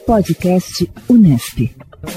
Podcast Unesp.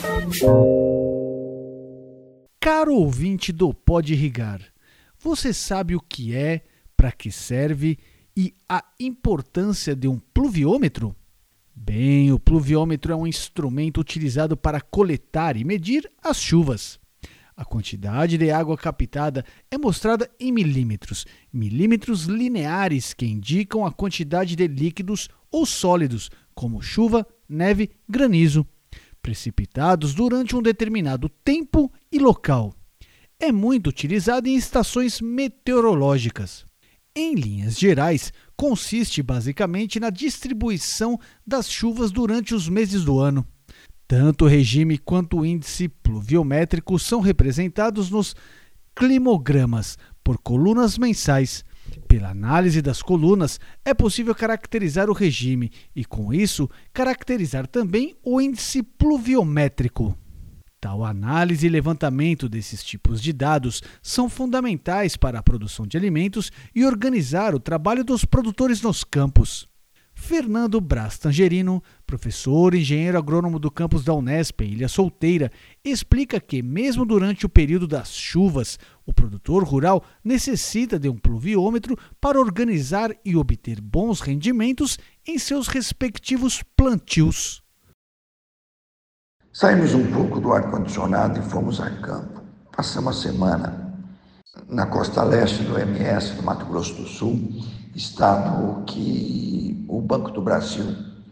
Caro ouvinte do Pode Irrigar, você sabe o que é, para que serve e a importância de um pluviômetro? Bem, o pluviômetro é um instrumento utilizado para coletar e medir as chuvas. A quantidade de água captada é mostrada em milímetros lineares que indicam a quantidade de líquidos ou sólidos, como chuva, neve, granizo, precipitados durante um determinado tempo e local. É muito utilizado em estações meteorológicas. Em linhas gerais, consiste basicamente na distribuição das chuvas durante os meses do ano. Tanto o regime quanto o índice pluviométrico são representados nos climogramas por colunas mensais. Pela análise das colunas, é possível caracterizar o regime e, com isso, caracterizar também o índice pluviométrico. Tal análise e levantamento desses tipos de dados são fundamentais para a produção de alimentos e organizar o trabalho dos produtores nos campos. Fernando Braz Tangerino, professor e engenheiro agrônomo do campus da Unesp, em Ilha Solteira, explica que, mesmo durante o período das chuvas, o produtor rural necessita de um pluviômetro para organizar e obter bons rendimentos em seus respectivos plantios. Saímos um pouco do ar-condicionado e fomos a campo. Passamos a semana na costa leste do MS, do Mato Grosso do Sul, estado que o Banco do Brasil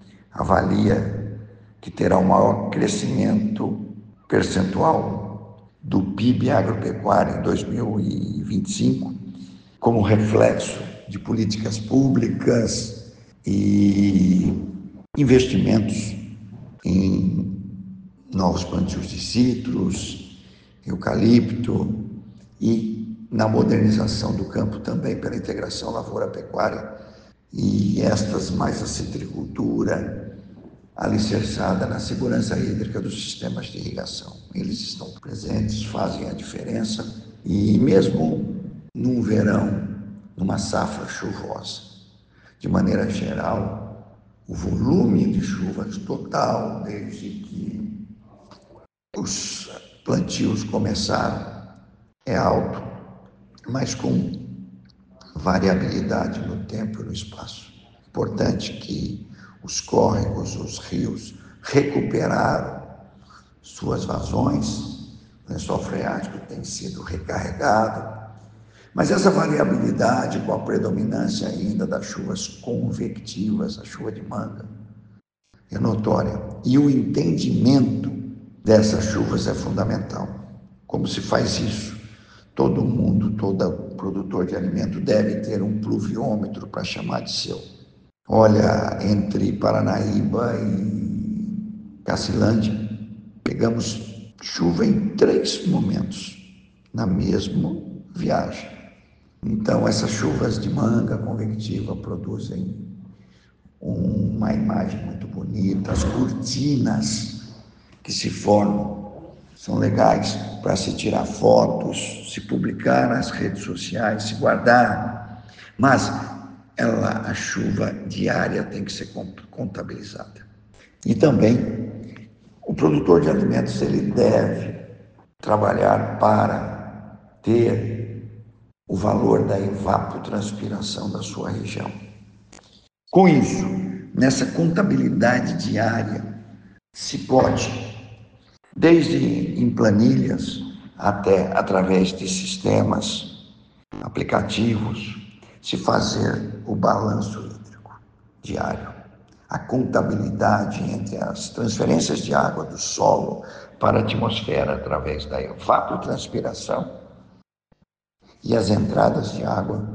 avalia que terá o maior crescimento percentual do PIB agropecuário em 2025, como reflexo de políticas públicas e investimentos em novos plantios de citros, eucalipto e na modernização do campo também pela integração lavoura-pecuária e estas mais a citricultura alicerçada na segurança hídrica dos sistemas de irrigação. Eles estão presentes, fazem a diferença e mesmo num verão, numa safra chuvosa, de maneira geral, o volume de chuvas total desde que os plantios começaram é alto, mas com variabilidade no tempo e no espaço. Importante que os córregos, os rios recuperaram suas vazões, o lençol freático tem sido recarregado, mas essa variabilidade com a predominância ainda das chuvas convectivas, a chuva de manga, é notória. E o entendimento dessas chuvas é fundamental. Como se faz isso? Todo mundo, todo produtor de alimento deve ter um pluviômetro para chamar de seu. Olha, entre Paranaíba e Cacilândia, pegamos chuva em 3 momentos, na mesma viagem. Então, essas chuvas de manga convectiva produzem uma imagem muito bonita, as cortinas que se formam são legais para se tirar fotos, se publicar nas redes sociais, se guardar, mas a chuva diária tem que ser contabilizada. E também o produtor de alimentos ele deve trabalhar para ter o valor da evapotranspiração da sua região. Com isso, nessa contabilidade diária, se pode desde em planilhas até através de sistemas, aplicativos, se fazer o balanço hídrico diário, a contabilidade entre as transferências de água do solo para a atmosfera através da evapotranspiração e as entradas de água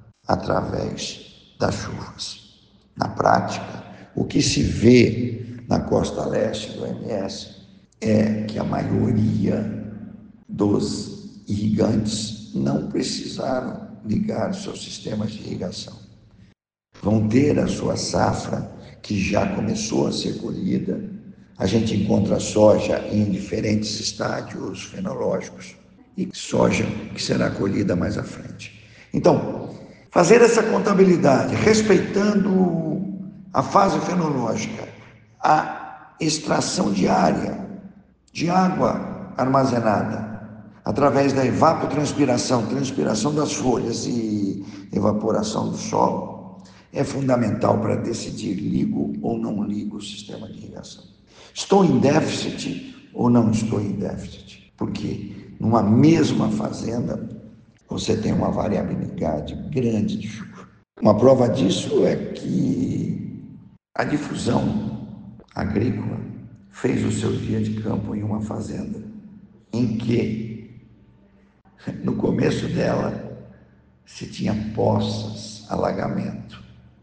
através das chuvas. Na prática, o que se vê na costa leste do MS é que a maioria dos irrigantes não precisaram ligar seus sistemas de irrigação. Vão ter a sua safra, que já começou a ser colhida. A gente encontra soja em diferentes estádios fenológicos e soja que será colhida mais à frente. Então, fazer essa contabilidade, respeitando a fase fenológica, a extração diária de água armazenada através da evapotranspiração, transpiração das folhas e evaporação do solo, é fundamental para decidir ligo ou não ligo o sistema de irrigação. Estou em déficit ou não estou em déficit? Porque numa mesma fazenda você tem uma variabilidade grande de chuva. Uma prova disso é que a difusão agrícola fez o seu dia de campo em uma fazenda em que, no começo dela, se tinha poças, alagamento.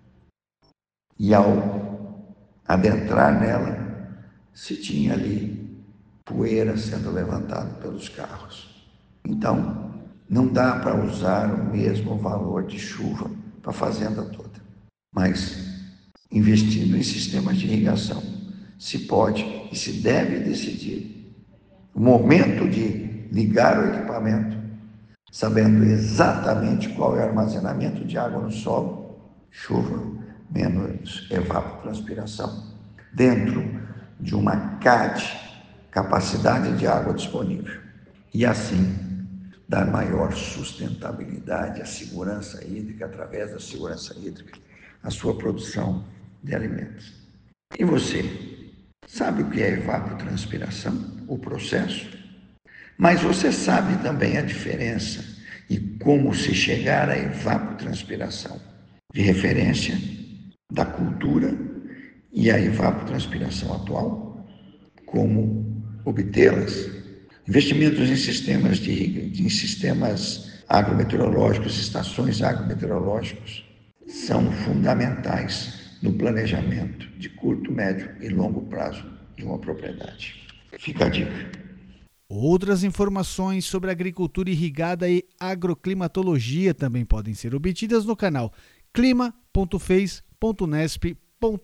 E ao adentrar nela, se tinha ali poeira sendo levantada pelos carros. Então, não dá para usar o mesmo valor de chuva para a fazenda toda. Mas, investindo em sistemas de irrigação, se pode e se deve decidir o momento de ligar o equipamento, sabendo exatamente qual é o armazenamento de água no solo, chuva menos evapotranspiração, dentro de uma CAD, capacidade de água disponível, e assim dar maior sustentabilidade à segurança hídrica, através da segurança hídrica, à sua produção de alimentos. E você, sabe o que é evapotranspiração, o processo? Mas você sabe também a diferença e como se chegar à evapotranspiração de referência da cultura e a evapotranspiração atual, como obtê-las. Investimentos em sistemas agrometeorológicos, estações agrometeorológicas, são fundamentais no planejamento de curto, médio e longo prazo de uma propriedade. Fica a dica. Outras informações sobre agricultura irrigada e agroclimatologia também podem ser obtidas no canal clima.fez.unesp.br.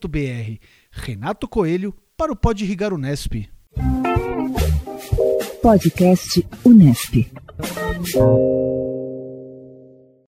Renato Coelho para o Pode Irrigar Unesp. Podcast Unesp.